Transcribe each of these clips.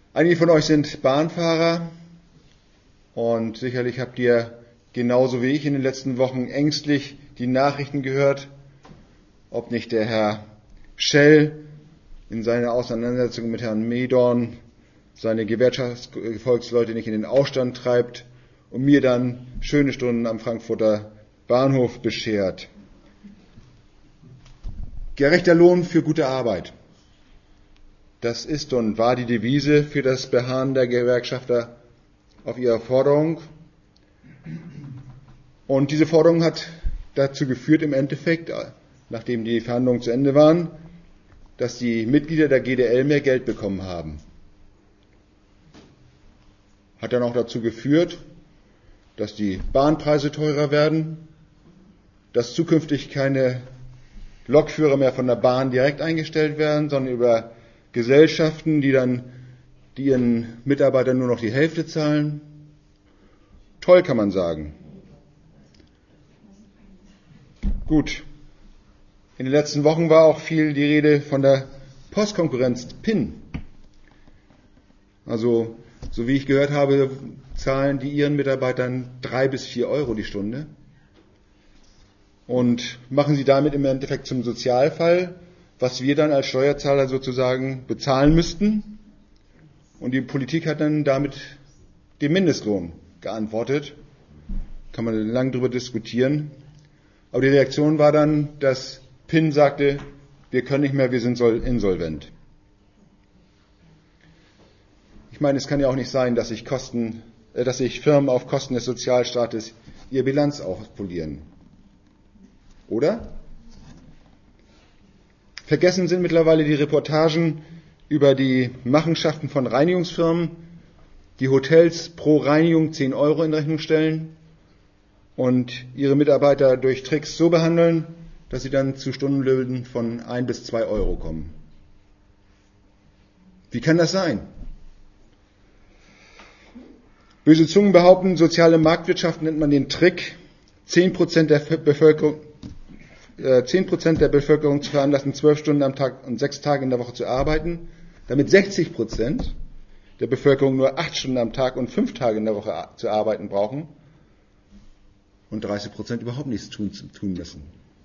Einige von euch sind Bahnfahrer und sicherlich habt ihr genauso wie ich in den letzten Wochen ängstlich die Nachrichten gehört, ob nicht der Herr Schell in seiner Auseinandersetzung mit Herrn Medorn seine Gewerkschaftsgefolgsleute nicht in den Ausstand treibt und mir dann schöne Stunden am Frankfurter Bahnhof beschert. Gerechter Lohn für gute Arbeit. Das ist und war die Devise für das Beharren der Gewerkschafter auf ihrer Forderung. Und diese Forderung hat dazu geführt im Endeffekt, nachdem die Verhandlungen zu Ende waren, dass die Mitglieder der GDL mehr Geld bekommen haben. Hat dann auch dazu geführt, dass die Bahnpreise teurer werden, dass zukünftig keine Lokführer mehr von der Bahn direkt eingestellt werden, sondern über Gesellschaften, die ihren Mitarbeitern nur noch die Hälfte zahlen. Toll, kann man sagen. Gut. In den letzten Wochen war auch viel die Rede von der Postkonkurrenz PIN. Also, so wie ich gehört habe, zahlen die ihren Mitarbeitern 3 bis 4 Euro die Stunde und machen sie damit im Endeffekt zum Sozialfall, was wir dann als Steuerzahler sozusagen bezahlen müssten. Und die Politik hat dann damit den Mindestlohn geantwortet. Kann man lang darüber diskutieren. Aber die Reaktion war dann, dass PIN sagte, wir können nicht mehr, wir sind insolvent. Ich meine, es kann ja auch nicht sein, dass sich Firmen auf Kosten des Sozialstaates ihre Bilanz aufpolieren. Oder? Vergessen sind mittlerweile die Reportagen über die Machenschaften von Reinigungsfirmen, die Hotels pro Reinigung 10 Euro in Rechnung stellen und ihre Mitarbeiter durch Tricks so behandeln, dass sie dann zu Stundenlöhnen von 1 bis 2 Euro kommen. Wie kann das sein? Böse Zungen behaupten, soziale Marktwirtschaft nennt man den Trick, 10% der Bevölkerung zu veranlassen, 12 Stunden am Tag und 6 Tage in der Woche zu arbeiten, damit 60% der Bevölkerung nur 8 Stunden am Tag und 5 Tage in der Woche zu arbeiten brauchen und 30% überhaupt nichts tun müssen.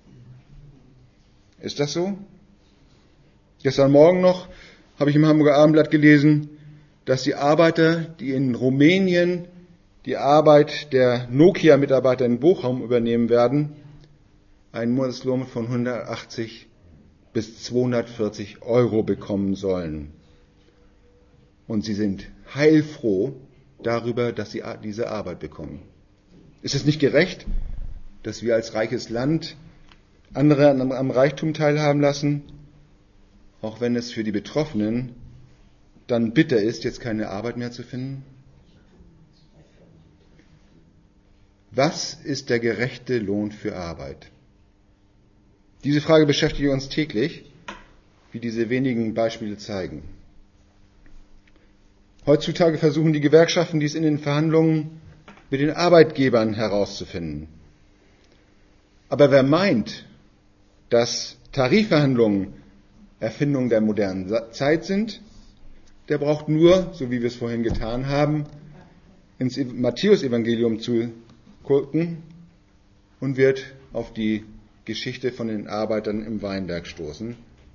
Ist das so? Gestern Morgen noch habe ich im Hamburger Abendblatt gelesen, dass die Arbeiter, die in Rumänien die Arbeit der Nokia-Mitarbeiter in Bochum übernehmen werden, einen Monatslohn von 180 bis 240 Euro bekommen sollen. Und sie sind heilfroh darüber, dass sie diese Arbeit bekommen. Ist es nicht gerecht, dass wir als reiches Land andere am Reichtum teilhaben lassen, auch wenn es für die Betroffenen dann bitter ist, jetzt keine Arbeit mehr zu finden? Was ist der gerechte Lohn für Arbeit? Diese Frage beschäftigt uns täglich, wie diese wenigen Beispiele zeigen. Heutzutage versuchen die Gewerkschaften dies in den Verhandlungen mit den Arbeitgebern herauszufinden. Aber wer meint, dass Tarifverhandlungen Erfindung der modernen Zeit sind, der braucht nur, so wie wir es vorhin getan haben, ins Matthäusevangelium zu gucken und wird auf die Geschichte von den Arbeitern im Weinberg stoßen.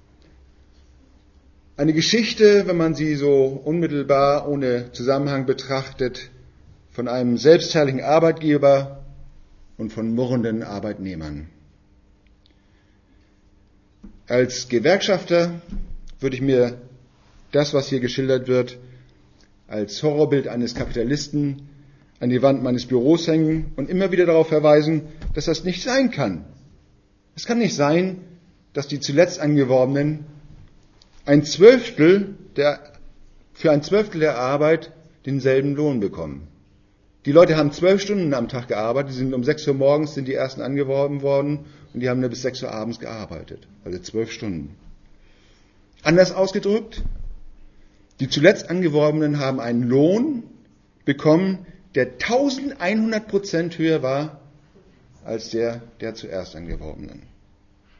Eine Geschichte, wenn man sie so unmittelbar ohne Zusammenhang betrachtet, von einem selbstherrlichen Arbeitgeber und von murrenden Arbeitnehmern. Als Gewerkschafter würde ich mir das, was hier geschildert wird, als Horrorbild eines Kapitalisten an die Wand meines Büros hängen und immer wieder darauf verweisen, dass das nicht sein kann. Es kann nicht sein, dass die zuletzt Angeworbenen für ein Zwölftel der Arbeit denselben Lohn bekommen. Die Leute haben 12 Stunden am Tag gearbeitet, die sind um 6 Uhr morgens sind die ersten angeworben worden und die haben nur bis 6 Uhr abends gearbeitet, also 12 Stunden. Anders ausgedrückt, die zuletzt Angeworbenen haben einen Lohn bekommen, der 1100% höher war als der zuerst Angeworbenen.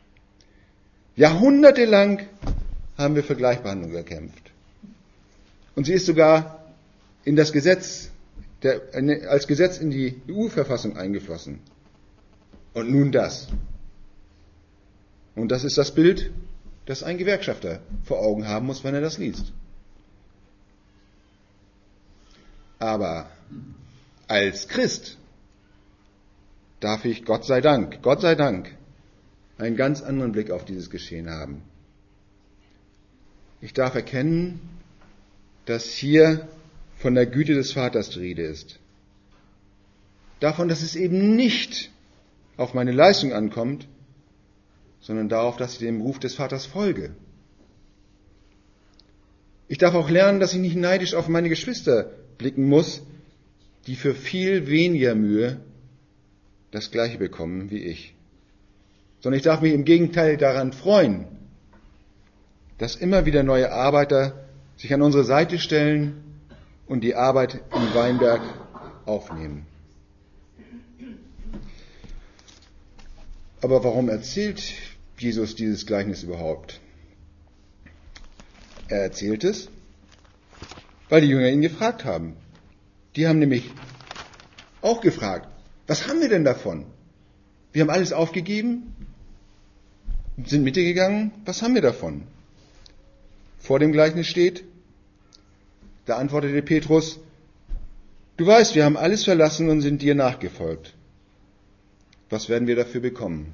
Jahrhundertelang haben wir für Gleichbehandlung gekämpft. Und sie ist sogar in das Gesetz, als Gesetz in die EU-Verfassung eingeflossen. Und nun das. Und das ist das Bild, das ein Gewerkschafter vor Augen haben muss, wenn er das liest. Aber als Christ darf ich, Gott sei Dank, einen ganz anderen Blick auf dieses Geschehen haben. Ich darf erkennen, dass hier von der Güte des Vaters die Rede ist. Davon, dass es eben nicht auf meine Leistung ankommt, sondern darauf, dass ich dem Ruf des Vaters folge. Ich darf auch lernen, dass ich nicht neidisch auf meine Geschwister blicken muss, die für viel weniger Mühe das Gleiche bekommen wie ich. Sondern ich darf mich im Gegenteil daran freuen, dass immer wieder neue Arbeiter sich an unsere Seite stellen und die Arbeit im Weinberg aufnehmen. Aber warum erzählt Jesus dieses Gleichnis überhaupt? Er erzählt es, weil die Jünger ihn gefragt haben. Die haben nämlich auch gefragt, was haben wir denn davon? Wir haben alles aufgegeben, sind mit dir gegangen, was haben wir davon? Vor dem Gleichnis steht, da antwortete Petrus, du weißt, wir haben alles verlassen und sind dir nachgefolgt. Was werden wir dafür bekommen?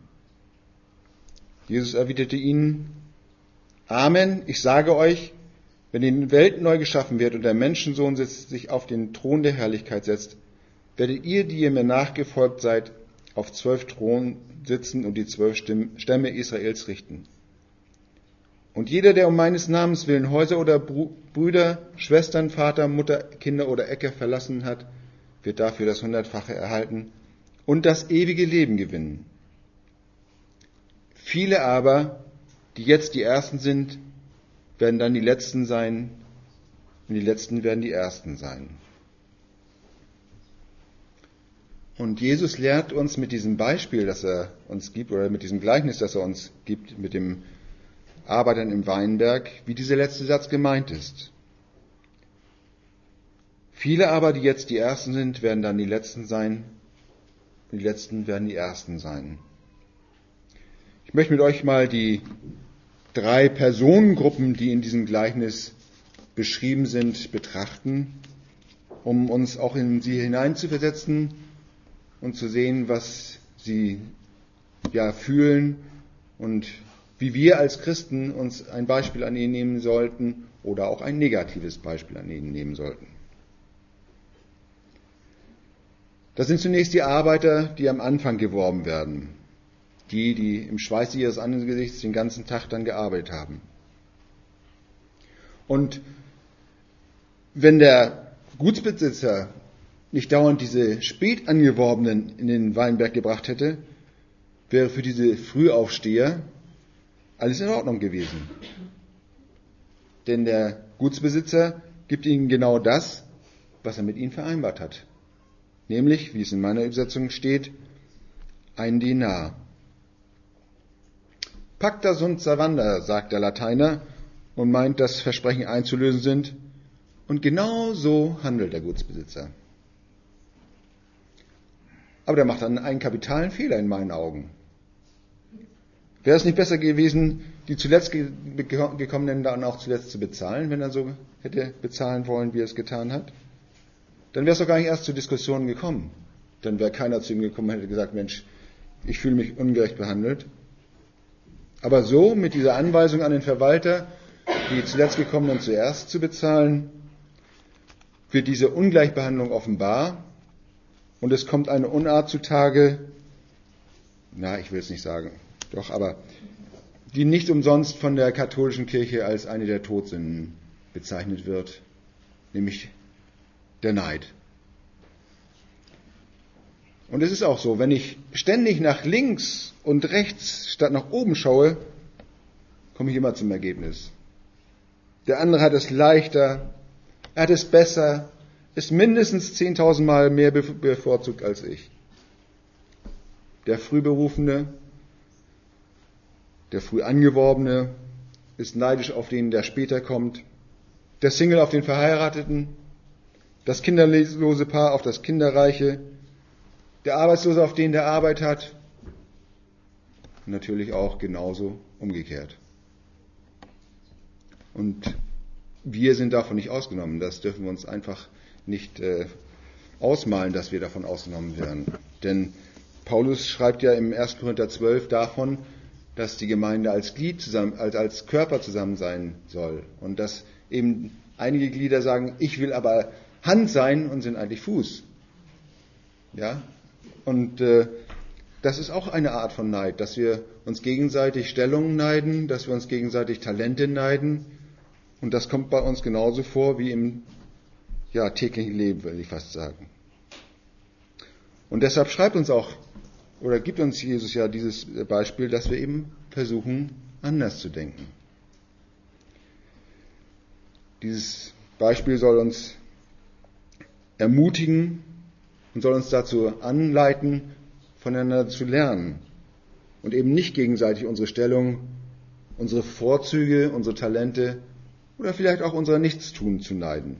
Jesus erwiderte ihnen, Amen, ich sage euch, wenn die Welt neu geschaffen wird und der Menschensohn sich auf den Thron der Herrlichkeit setzt, werdet ihr, die ihr mir nachgefolgt seid, auf 12 Thronen sitzen und die 12 Stämme Israels richten. Und jeder, der um meines Namens willen Häuser oder Brüder, Schwestern, Vater, Mutter, Kinder oder Äcker verlassen hat, wird dafür das 100-fache erhalten und das ewige Leben gewinnen. Viele aber, die jetzt die Ersten sind, werden dann die Letzten sein und die Letzten werden die Ersten sein. Und Jesus lehrt uns mit diesem Beispiel, das er uns gibt, oder mit diesem Gleichnis, das er uns gibt, mit dem Arbeitern im Weinberg, wie dieser letzte Satz gemeint ist. Viele aber, die jetzt die Ersten sind, werden dann die Letzten sein und die Letzten werden die Ersten sein. Ich möchte mit euch mal die 3 Personengruppen, die in diesem Gleichnis beschrieben sind, betrachten, um uns auch in sie hineinzuversetzen und zu sehen, was sie fühlen und wie wir als Christen uns ein Beispiel an ihnen nehmen sollten oder auch ein negatives Beispiel an ihnen nehmen sollten. Das sind zunächst die Arbeiter, die am Anfang geworben werden. Die im Schweiß ihres Angesichts den ganzen Tag dann gearbeitet haben. Und wenn der Gutsbesitzer nicht dauernd diese spät angeworbenen in den Weinberg gebracht hätte, wäre für diese Frühaufsteher alles in Ordnung gewesen. Denn der Gutsbesitzer gibt ihnen genau das, was er mit ihnen vereinbart hat. Nämlich, wie es in meiner Übersetzung steht, ein Denar. Pacta sunt servanda, sagt der Lateiner und meint, dass Versprechen einzulösen sind. Und genau so handelt der Gutsbesitzer. Aber der macht dann einen kapitalen Fehler in meinen Augen. Wäre es nicht besser gewesen, die zuletzt gekommenen dann auch zuletzt zu bezahlen, wenn er so hätte bezahlen wollen, wie er es getan hat? Dann wäre es doch gar nicht erst zur Diskussion gekommen. Dann wäre keiner zu ihm gekommen und hätte gesagt, Mensch, ich fühle mich ungerecht behandelt. Aber so, mit dieser Anweisung an den Verwalter, die zuletzt gekommenen zuerst zu bezahlen, wird diese Ungleichbehandlung offenbar und es kommt eine Unart zutage, ich will es nicht sagen, doch, aber die nicht umsonst von der katholischen Kirche als eine der Todsünden bezeichnet wird, nämlich der Neid. Und es ist auch so, wenn ich ständig nach links und rechts statt nach oben schaue, komme ich immer zum Ergebnis. Der andere hat es leichter, er hat es besser, ist mindestens 10.000 Mal mehr bevorzugt als ich. Der Frühberufene, der früh Angeworbene ist neidisch auf den, der später kommt. der Single auf den Verheirateten, das kinderlose Paar auf das Kinderreiche, der Arbeitslose auf den, der Arbeit hat. Und natürlich auch genauso umgekehrt. Und wir sind davon nicht ausgenommen. Das dürfen wir uns einfach nicht ausmalen, dass wir davon ausgenommen werden. Denn Paulus schreibt ja im 1. Korinther 12 davon, dass die Gemeinde als Glied zusammen, als Körper zusammen sein soll. Und dass eben einige Glieder sagen, ich will aber Hand sein und sind eigentlich Fuß. Ja? Und das ist auch eine Art von Neid, dass wir uns gegenseitig Stellungen neiden, dass wir uns gegenseitig Talente neiden. Und das kommt bei uns genauso vor wie im täglichen Leben, will ich fast sagen. Und deshalb schreibt uns auch, oder gibt uns Jesus ja dieses Beispiel, dass wir eben versuchen, anders zu denken. Dieses Beispiel soll uns ermutigen und soll uns dazu anleiten, voneinander zu lernen und eben nicht gegenseitig unsere Stellung, unsere Vorzüge, unsere Talente oder vielleicht auch unser Nichtstun zu neiden.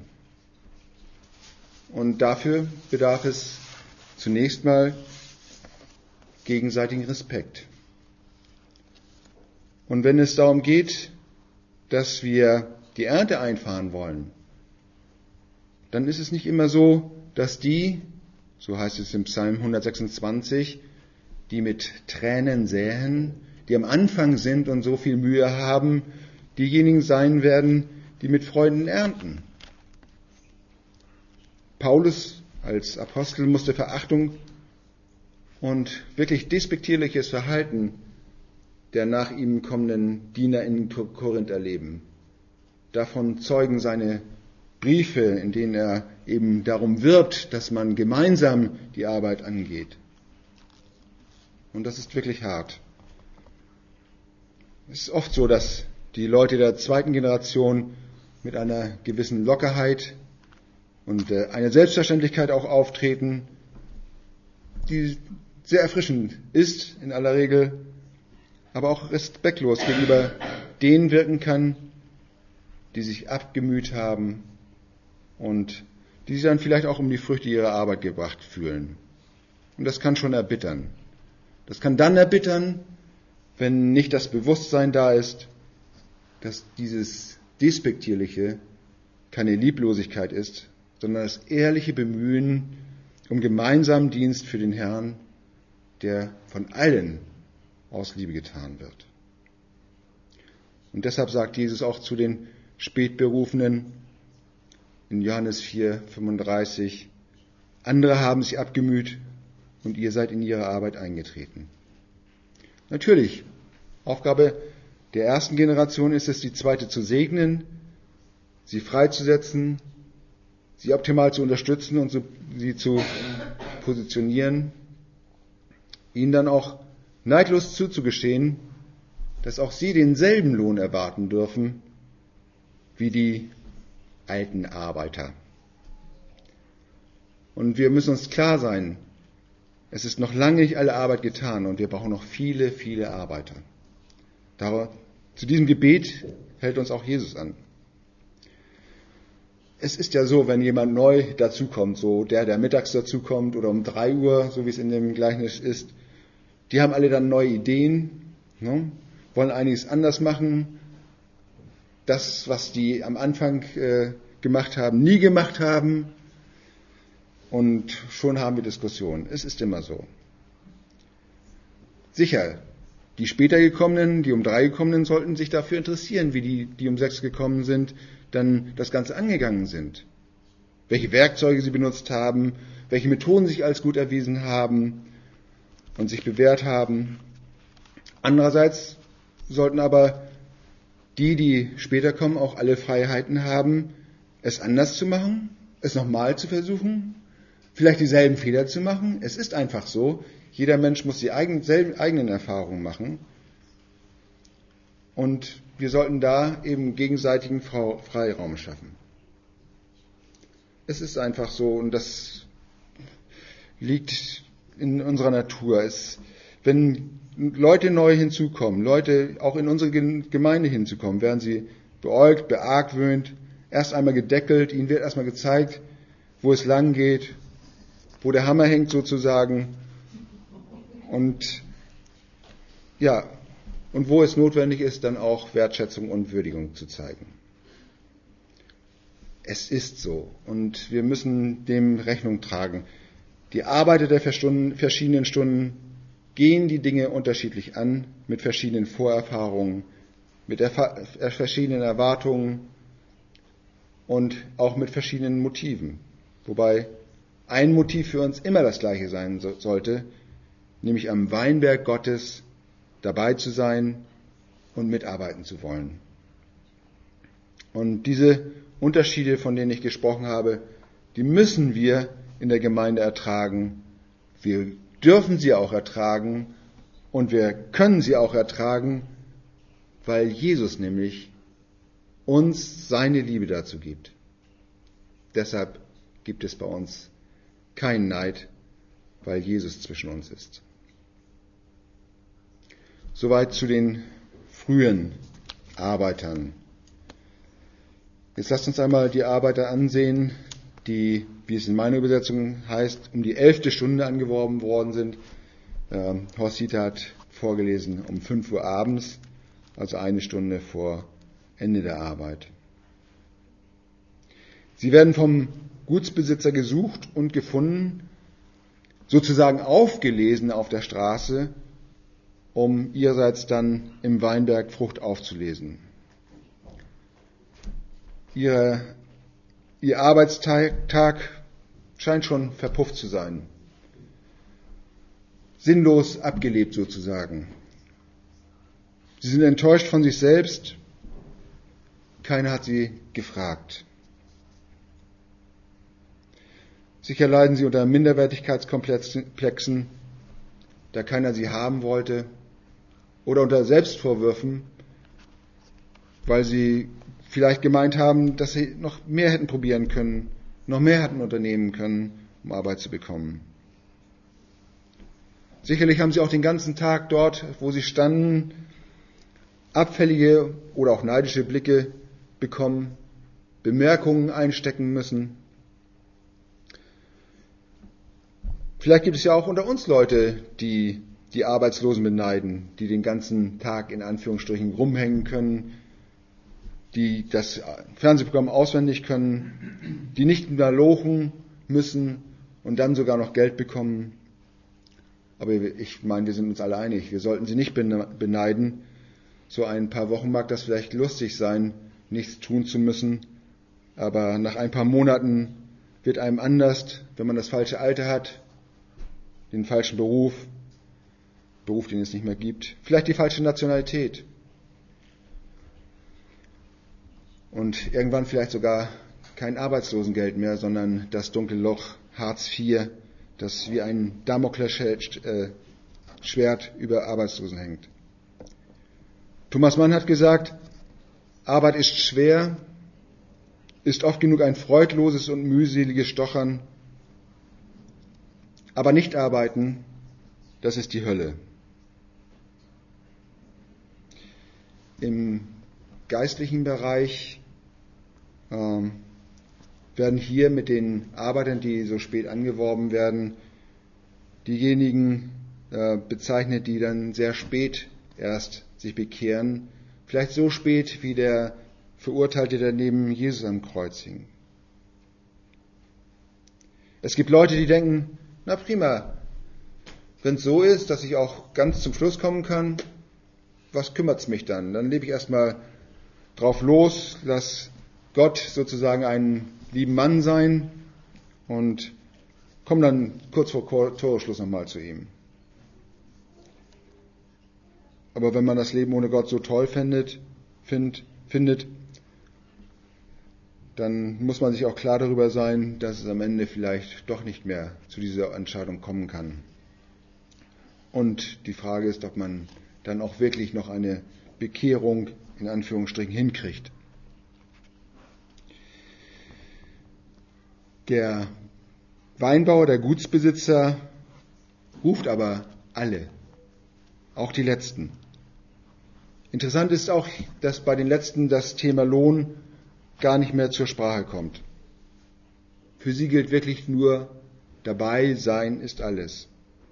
Und dafür bedarf es zunächst mal gegenseitigen Respekt. Und wenn es darum geht, dass wir die Ernte einfahren wollen, dann ist es nicht immer so, dass die, so heißt es im Psalm 126, die mit Tränen säen, die am Anfang sind und so viel Mühe haben, diejenigen sein werden, die mit Freuden ernten. Paulus als Apostel musste Verachtung und wirklich despektierliches Verhalten der nach ihm kommenden Diener in Korinth erleben. Davon zeugen seine Briefe, in denen er eben darum wirbt, dass man gemeinsam die Arbeit angeht. Und das ist wirklich hart. Es ist oft so, dass die Leute der zweiten Generation mit einer gewissen Lockerheit und einer Selbstverständlichkeit auch auftreten, die sehr erfrischend ist in aller Regel, aber auch respektlos gegenüber denen wirken kann, die sich abgemüht haben und die sich dann vielleicht auch um die Früchte ihrer Arbeit gebracht fühlen. Und das kann schon erbittern. Das kann dann erbittern, wenn nicht das Bewusstsein da ist, dass dieses Despektierliche keine Lieblosigkeit ist, sondern das ehrliche Bemühen um gemeinsamen Dienst für den Herrn, der von allen aus Liebe getan wird. Und deshalb sagt Jesus auch zu den Spätberufenen in Johannes 4,35, andere haben sich abgemüht und ihr seid in ihre Arbeit eingetreten. Natürlich, Aufgabe der ersten Generation ist es, die zweite zu segnen, sie freizusetzen, sie optimal zu unterstützen und sie zu positionieren, ihnen dann auch neidlos zuzugestehen, dass auch sie denselben Lohn erwarten dürfen wie die alten Arbeiter. Und wir müssen uns klar sein, es ist noch lange nicht alle Arbeit getan und wir brauchen noch viele, viele Arbeiter. Zu diesem Gebet hält uns auch Jesus an. Es ist ja so, wenn jemand neu dazukommt, so der mittags dazukommt oder um 3 Uhr, so wie es in dem Gleichnis ist, die haben alle dann neue Ideen, ne? Wollen einiges anders machen. Das, was die am Anfang gemacht haben, nie gemacht haben. Und schon haben wir Diskussionen. Es ist immer so. Sicher, die später gekommenen, die um 3 gekommenen, sollten sich dafür interessieren, wie die um 6 gekommen sind, dann das Ganze angegangen sind. Welche Werkzeuge sie benutzt haben, welche Methoden sich als gut erwiesen haben und sich bewährt haben. Andererseits sollten aber die später kommen, auch alle Freiheiten haben, es anders zu machen, es nochmal zu versuchen, vielleicht dieselben Fehler zu machen. Es ist einfach so. Jeder Mensch muss die eigenen Erfahrungen machen. Und wir sollten da eben gegenseitigen Freiraum schaffen. Es ist einfach so, und das liegt in unserer Natur. Wenn Leute neu hinzukommen, Leute auch in unsere Gemeinde hinzukommen, werden sie beäugt, beargwöhnt, erst einmal gedeckelt, ihnen wird erstmal gezeigt, wo es lang geht, wo der Hammer hängt sozusagen und wo es notwendig ist, dann auch Wertschätzung und Würdigung zu zeigen. Es ist so und wir müssen dem Rechnung tragen. Die Arbeiter der verschiedenen Stunden gehen die Dinge unterschiedlich an, mit verschiedenen Vorerfahrungen, mit verschiedenen Erwartungen und auch mit verschiedenen Motiven. Wobei ein Motiv für uns immer das gleiche sein sollte, nämlich am Weinberg Gottes dabei zu sein und mitarbeiten zu wollen. Und diese Unterschiede, von denen ich gesprochen habe, die müssen wir in der Gemeinde ertragen. Wir dürfen sie auch ertragen und wir können sie auch ertragen, weil Jesus nämlich uns seine Liebe dazu gibt. Deshalb gibt es bei uns keinen Neid, weil Jesus zwischen uns ist. Soweit zu den frühen Arbeitern. Jetzt lasst uns einmal die Arbeiter ansehen, die, wie es in meiner Übersetzung heißt, um die 11. Stunde angeworben worden sind. Horst Dieter hat vorgelesen um 5 Uhr abends, also 1 Stunde vor Ende der Arbeit. Sie werden vom Gutsbesitzer gesucht und gefunden, sozusagen aufgelesen auf der Straße, um ihrerseits dann im Weinberg Frucht aufzulesen. Ihr Arbeitstag scheint schon verpufft zu sein. Sinnlos abgelebt sozusagen. Sie sind enttäuscht von sich selbst. Keiner hat sie gefragt. Sicher leiden sie unter Minderwertigkeitskomplexen, da keiner sie haben wollte, oder unter Selbstvorwürfen, weil sie vielleicht gemeint haben, dass sie noch mehr hätten probieren können, noch mehr hätten unternehmen können, um Arbeit zu bekommen. Sicherlich haben sie auch den ganzen Tag dort, wo sie standen, abfällige oder auch neidische Blicke bekommen, Bemerkungen einstecken müssen. Vielleicht gibt es ja auch unter uns Leute, die die Arbeitslosen beneiden, die den ganzen Tag in Anführungsstrichen rumhängen können, die das Fernsehprogramm auswendig können, die nicht mehr lochen müssen und dann sogar noch Geld bekommen. Aber ich meine, wir sind uns alle einig, wir sollten sie nicht beneiden. So ein paar Wochen mag das vielleicht lustig sein, nichts tun zu müssen, aber nach ein paar Monaten wird einem anders, wenn man das falsche Alter hat, den falschen Beruf, den es nicht mehr gibt, vielleicht die falsche Nationalität. Und irgendwann vielleicht sogar kein Arbeitslosengeld mehr, sondern das dunkle Loch Hartz IV, das wie ein Damoklesschwert über Arbeitslosen hängt. Thomas Mann hat gesagt, Arbeit ist schwer, ist oft genug ein freudloses und mühseliges Stochern, aber nicht arbeiten, das ist die Hölle. Im geistlichen Bereich werden hier mit den Arbeitern, die so spät angeworben werden, diejenigen bezeichnet, die dann sehr spät erst sich bekehren, vielleicht so spät wie der Verurteilte, der neben Jesus am Kreuz hing. Es gibt Leute, die denken, na prima, wenn es so ist, dass ich auch ganz zum Schluss kommen kann, was kümmert's mich dann? Dann lebe ich erstmal drauf los, lass Gott sozusagen einen lieben Mann sein und komme dann kurz vor Toreschluss nochmal zu ihm. Aber wenn man das Leben ohne Gott so toll findet, dann muss man sich auch klar darüber sein, dass es am Ende vielleicht doch nicht mehr zu dieser Entscheidung kommen kann. Und die Frage ist, ob man dann auch wirklich noch eine Bekehrung in Anführungsstrichen hinkriegt. Der Weinbauer, der Gutsbesitzer, ruft aber alle, auch die Letzten. Interessant ist auch, dass bei den Letzten das Thema Lohn gar nicht mehr zur Sprache kommt. Für sie gilt wirklich nur, dabei sein ist alles.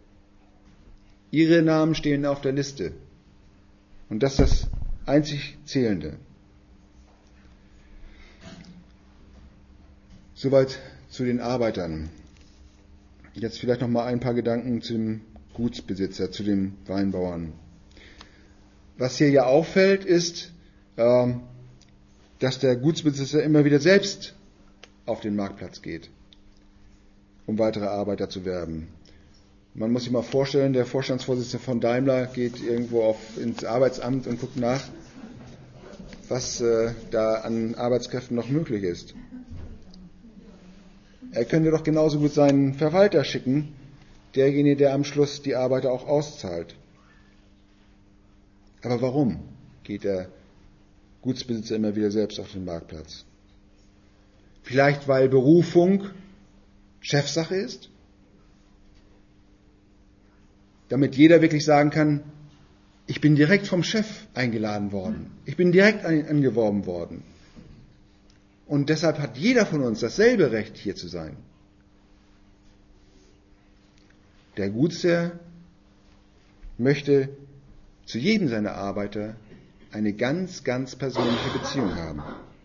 Ihre Namen stehen auf der Liste. Und das ist das einzig Zählende. Soweit zu den Arbeitern. Jetzt vielleicht noch mal ein paar Gedanken zum Gutsbesitzer, zu den Weinbauern. Was hier ja auffällt, ist, dass der Gutsbesitzer immer wieder selbst auf den Marktplatz geht, um weitere Arbeiter zu werben. Man muss sich mal vorstellen, der Vorstandsvorsitzende von Daimler geht irgendwo ins Arbeitsamt und guckt nach, was da an Arbeitskräften noch möglich ist. Er könnte doch genauso gut seinen Verwalter schicken, derjenige, der am Schluss die Arbeiter auch auszahlt. Aber warum geht der Gutsbesitzer immer wieder selbst auf den Marktplatz? Vielleicht, weil Berufung Chefsache ist? Damit jeder wirklich sagen kann, ich bin direkt vom Chef eingeladen worden. Ich bin direkt angeworben worden. Und deshalb hat jeder von uns dasselbe Recht, hier zu sein. Der Gutsherr möchte zu jedem seiner Arbeiter eine ganz, ganz persönliche Beziehung haben.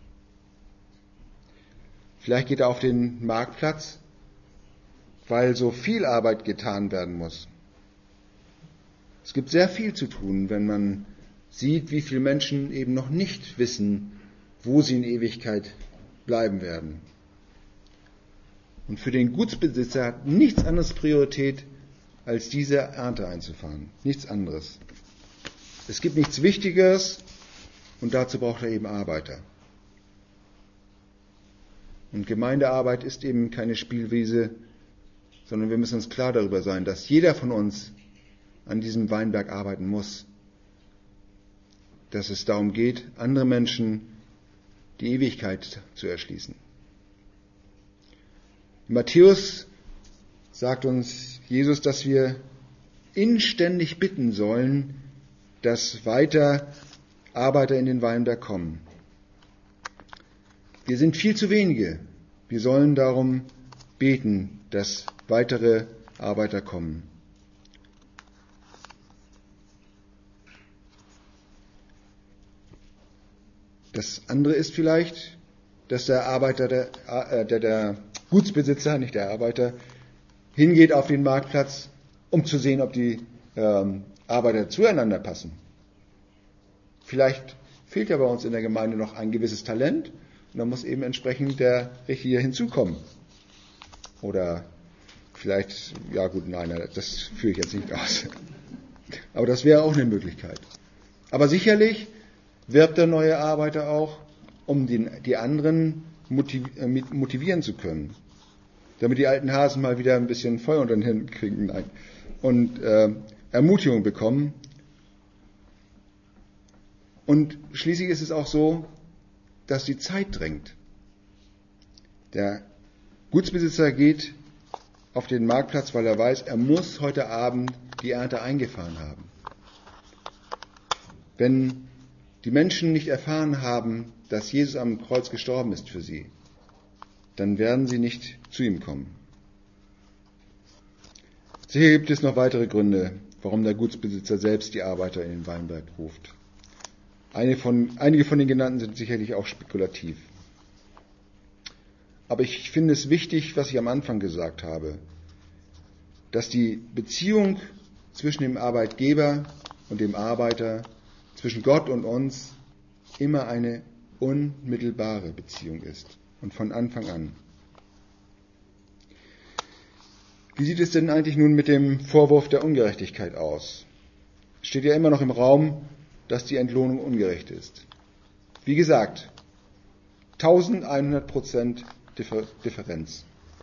Vielleicht geht er auf den Marktplatz, weil so viel Arbeit getan werden muss. Es gibt sehr viel zu tun, wenn man sieht, wie viele Menschen eben noch nicht wissen, wo sie in Ewigkeit bleiben werden. Und für den Gutsbesitzer hat nichts anderes Priorität, als diese Ernte einzufahren. Nichts anderes. Es gibt nichts Wichtigeres und dazu braucht er eben Arbeiter. Und Gemeindearbeit ist eben keine Spielwiese, sondern wir müssen uns klar darüber sein, dass jeder von uns an diesem Weinberg arbeiten muss. Dass es darum geht, andere Menschen die Ewigkeit zu erschließen. In Matthäus sagt uns Jesus, dass wir inständig bitten sollen, dass weiter Arbeiter in den Weinberg kommen. Wir sind viel zu wenige. Wir sollen darum beten, dass weitere Arbeiter kommen. Das andere ist vielleicht, dass der Arbeiter, der Gutsbesitzer, nicht der Arbeiter, hingeht auf den Marktplatz, um zu sehen, ob die Arbeiter zueinander passen. Vielleicht fehlt ja bei uns in der Gemeinde noch ein gewisses Talent und dann muss eben entsprechend der Richtige hinzukommen. Oder vielleicht, ja gut, nein, das führe ich jetzt nicht aus. Aber das wäre auch eine Möglichkeit. Aber sicherlich wirbt der neue Arbeiter auch, um die anderen motivieren zu können. Damit die alten Hasen mal wieder ein bisschen Feuer unter den Händen kriegen und Ermutigung bekommen. Und schließlich ist es auch so, dass die Zeit drängt. Der Gutsbesitzer geht auf den Marktplatz, weil er weiß, er muss heute Abend die Ernte eingefahren haben. Wenn die Menschen nicht erfahren haben, dass Jesus am Kreuz gestorben ist für sie, dann werden sie nicht zu ihm kommen. Sicher gibt es noch weitere Gründe, warum der Gutsbesitzer selbst die Arbeiter in den Weinberg ruft. Einige von den genannten sind sicherlich auch spekulativ. Aber ich finde es wichtig, was ich am Anfang gesagt habe, dass die Beziehung zwischen dem Arbeitgeber und dem Arbeiter, zwischen Gott und uns, immer eine unmittelbare Beziehung ist und von Anfang an. Wie sieht es denn eigentlich nun mit dem Vorwurf der Ungerechtigkeit aus? Es steht ja immer noch im Raum, dass die Entlohnung ungerecht ist. Wie gesagt, 1100% Differenz.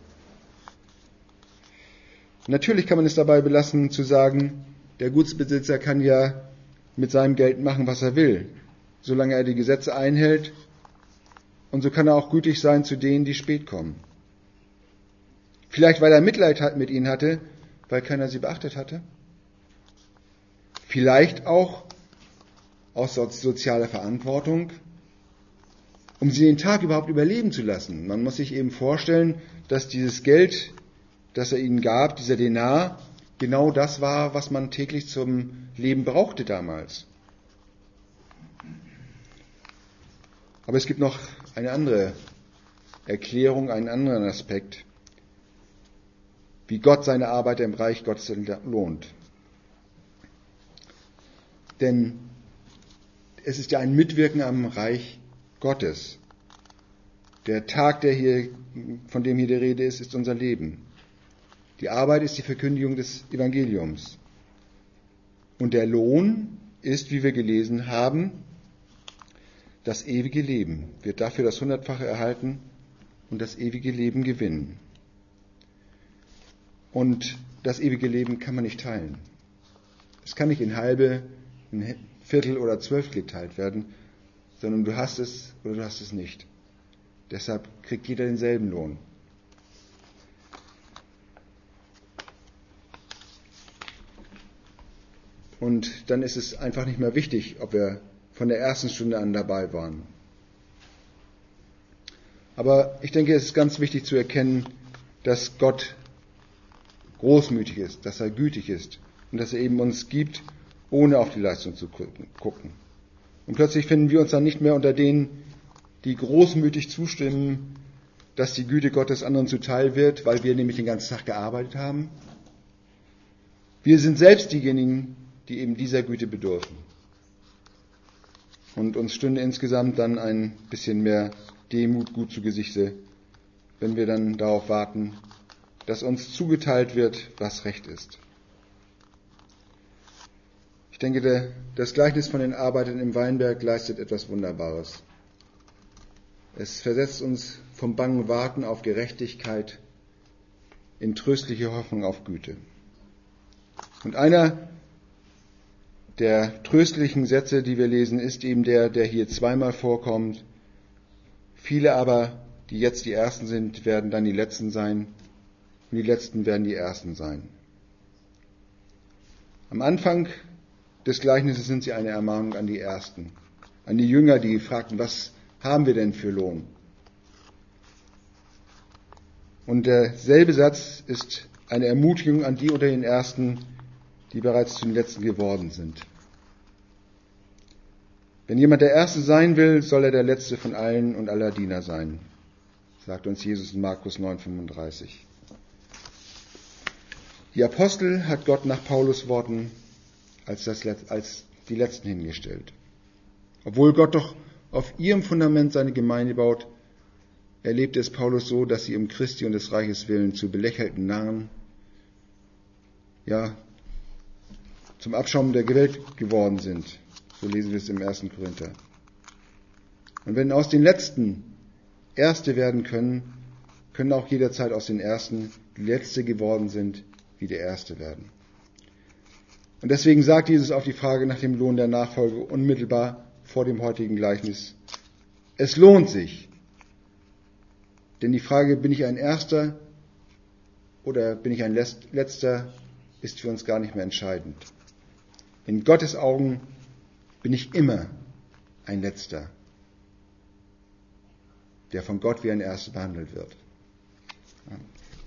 Natürlich kann man es dabei belassen zu sagen, der Gutsbesitzer kann ja mit seinem Geld machen, was er will, solange er die Gesetze einhält, und so kann er auch gütig sein zu denen, die spät kommen. Vielleicht, weil er Mitleid mit ihnen hatte, weil keiner sie beachtet hatte. Vielleicht auch aus sozialer Verantwortung um sie den Tag überhaupt überleben zu lassen. Man muss sich eben vorstellen, dass dieses Geld, das er ihnen gab, dieser Denar, genau das war, was man täglich zum Leben brauchte damals. Aber es gibt noch eine andere Erklärung, einen anderen Aspekt, wie Gott seine Arbeit im Reich Gottes lohnt. Denn es ist ja ein Mitwirken am Reich Gottes. Der Tag, von dem hier die Rede ist, ist unser Leben. Die Arbeit ist die Verkündigung des Evangeliums. Und der Lohn ist, wie wir gelesen haben, das ewige Leben. Wird dafür das 100-fache erhalten und das ewige Leben gewinnen. Und das ewige Leben kann man nicht teilen. Es kann nicht in halbe, in Viertel oder Zwölftel geteilt werden, sondern du hast es oder du hast es nicht. Deshalb kriegt jeder denselben Lohn. Und dann ist es einfach nicht mehr wichtig, ob wir von der ersten Stunde an dabei waren. Aber ich denke, es ist ganz wichtig zu erkennen, dass Gott großmütig ist, dass er gütig ist und dass er eben uns gibt, ohne auf die Leistung zu gucken. Und plötzlich finden wir uns dann nicht mehr unter denen, die großmütig zustimmen, dass die Güte Gottes anderen zuteil wird, weil wir nämlich den ganzen Tag gearbeitet haben. Wir sind selbst diejenigen, die eben dieser Güte bedürfen. Und uns stünde insgesamt dann ein bisschen mehr Demut gut zu Gesichte, wenn wir dann darauf warten, dass uns zugeteilt wird, was Recht ist. Ich denke, das Gleichnis von den Arbeitern im Weinberg leistet etwas Wunderbares. Es versetzt uns vom bangen Warten auf Gerechtigkeit in tröstliche Hoffnung auf Güte. Und einer der tröstlichen Sätze, die wir lesen, ist eben der hier zweimal vorkommt. Viele aber, die jetzt die Ersten sind, werden dann die Letzten sein und die Letzten werden die Ersten sein. Am Anfang des Gleichnisses sind sie eine Ermahnung an die Ersten, an die Jünger, die fragten, was haben wir denn für Lohn? Und derselbe Satz ist eine Ermutigung an die unter den Ersten, die bereits zu den Letzten geworden sind. Wenn jemand der Erste sein will, soll er der Letzte von allen und aller Diener sein, sagt uns Jesus in Markus 9,35. Die Apostel hat Gott nach Paulus Worten als die Letzten hingestellt. Obwohl Gott doch auf ihrem Fundament seine Gemeinde baut, erlebte es Paulus so, dass sie um Christi und des Reiches willen zu belächelten Narren, ja, zum Abschaum der Welt geworden sind. So lesen wir es im 1. Korinther. Und wenn aus den Letzten Erste werden können, können auch jederzeit aus den Ersten, die Letzte geworden sind, wieder Erste werden. Und deswegen sagt Jesus auf die Frage nach dem Lohn der Nachfolge unmittelbar vor dem heutigen Gleichnis: Es lohnt sich. Denn die Frage, bin ich ein Erster oder bin ich ein Letzter, ist für uns gar nicht mehr entscheidend. In Gottes Augen bin ich immer ein Letzter, der von Gott wie ein Erster behandelt wird. Ja.